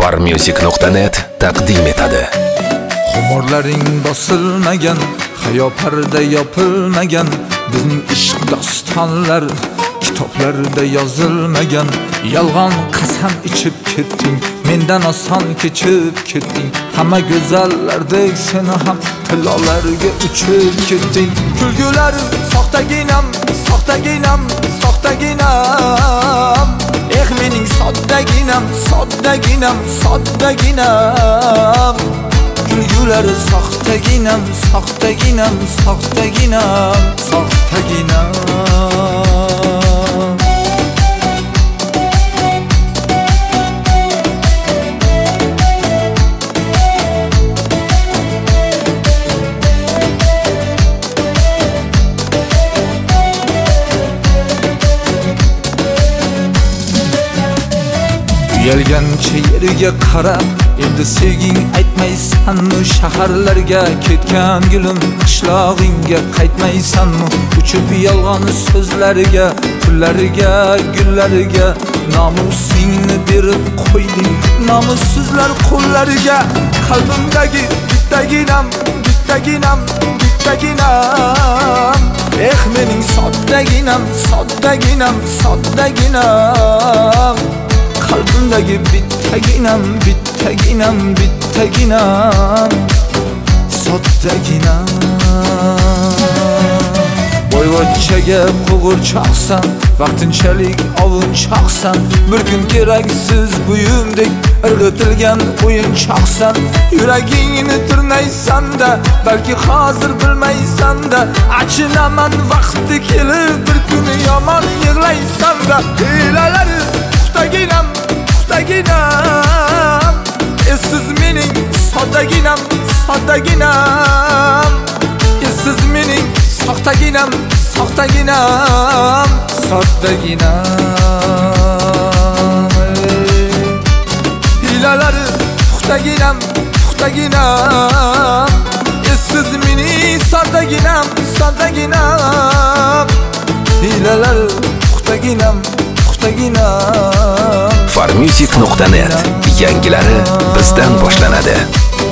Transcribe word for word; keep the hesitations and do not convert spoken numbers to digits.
farmusic nuqta net taqdim etadi. Xumorlaring bosilmagan, hayo parda yopilmagan, bizning ishq dostonlar kitoblarda yozilmagan. Yolg'on qasam ichib ketding, mendan oson kechib ketding. Hamma go'zallardek seni ham tillolarga uchib ketding. Kulgular soxtaginam, soxtaginam, soxtaginam. Eh mening soddaginam, soddaginam, soddaginam. Kulgular soxtaginam, soxtaginam, soxtaginam, soxtaginam. Uyalgancha yerga qarab, endi sevging aytmaysanmi? Shaharlarga ketgan gulim, qishlog'ingga qaytmaysanmi? Uchib yolg'on so'zlariga, pullariga, gullariga nomusingni berib qo'yding, nomussizlar qo'llariga. Qalbimdagi bittaginam, bittaginam, bittaginam. Eh mening soddaginam, soddaginam, soddaginam. Qalbimdagi bittaginam, bittaginam, bittaginam, soddaginam. Boyvachchaga qo'g'irchoqsan, vaqtinchalik ovunchoqsan. Bir kun keraksiz buyumdek irg'itilgan o'yinchoqsan. Yuragingni tirnaysan-da, balki hozir bilmaysan-da. Achinaman vaqti kelib, bir kuni yomon yig'laysan-da. Hiylalar puxtaginam, puxtaginam. Esiz mening soddaginam, soddaginam. Esiz mening soxtaginam, soxtaginam, soddaginam. Hilalari puxtaginam, puxtaginam. Esiz mening soddaginam, soddaginam. Hilalari puxtaginam, puxtaginam. farmusic nuqta net yangilari bizdan boshlanadi.